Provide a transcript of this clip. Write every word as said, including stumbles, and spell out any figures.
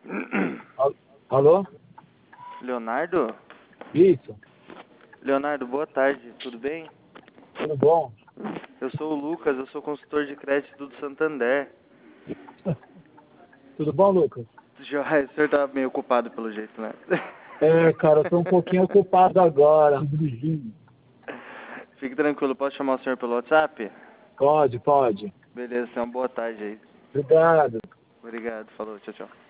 Alô? Leonardo? Isso. Leonardo, boa tarde, tudo bem? Tudo bom? Eu sou o Lucas, eu sou consultor de crédito do Santander. Tudo bom, Lucas? Joia, o senhor tá meio ocupado pelo jeito, né? É, cara, eu tô um pouquinho ocupado agora. Fique tranquilo, posso chamar o senhor pelo WhatsApp? Pode, pode. Beleza, tenha uma boa tarde aí. Obrigado. Obrigado, falou, tchau, tchau.